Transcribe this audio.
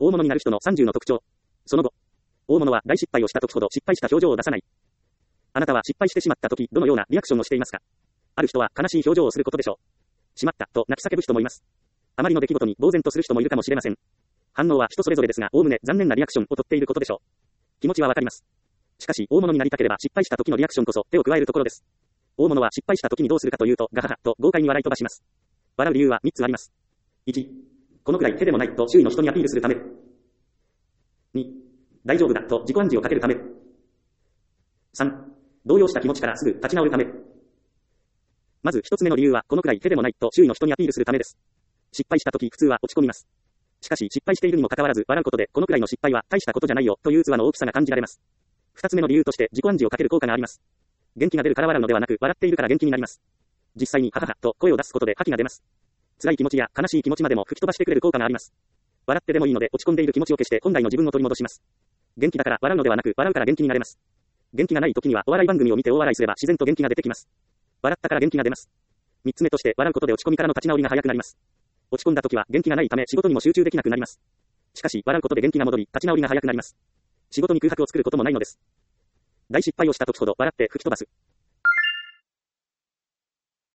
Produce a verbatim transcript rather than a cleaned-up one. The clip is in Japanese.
大物になる人のさんじゅうの特徴。その後。大物は大失敗をした時ほど失敗した表情を出さない。あなたは失敗してしまった時、どのようなリアクションをしていますか？ある人は悲しい表情をすることでしょう。しまった、と泣き叫ぶ人もいます。あまりの出来事に呆然とする人もいるかもしれません。反応は人それぞれですが、おおむね残念なリアクションをとっていることでしょう。気持ちはわかります。しかし、大物になりたければ失敗した時のリアクションこそ手を加えるところです。大物は失敗した時にどうするかというと、ガハハと豪快に笑い飛ばします。笑う理由はみっつあります。いち、このくらい手でもないと周囲の人にアピールするため。に、大丈夫だと自己暗示をかけるため。さん、動揺した気持ちからすぐ立ち直るため。まず一つ目の理由は、このくらい手でもないと周囲の人にアピールするためです。失敗した時普通は落ち込みます。しかし失敗しているにもかかわらず笑うことで、このくらいの失敗は大したことじゃないよという器の大きさが感じられます。二つ目の理由として自己暗示をかける効果があります。元気が出るから笑うのではなく、笑っているから元気になります。実際にハハハと声を出すことで覇気が出ます。辛い気持ちや悲しい気持ちまでも吹き飛ばしてくれる効果があります。笑ってでもいいので落ち込んでいる気持ちを消して本来の自分を取り戻します。元気だから笑うのではなく、笑うから元気になれます。元気がない時にはお笑い番組を見て大笑いすれば自然と元気が出てきます。笑ったから元気が出ます。三つ目として笑うことで落ち込みからの立ち直りが早くなります。落ち込んだ時は元気がないため仕事にも集中できなくなります。しかし笑うことで元気が戻り、立ち直りが早くなります。仕事に空白を作ることもないのです。大失敗をした時ほど笑って吹き飛ばす。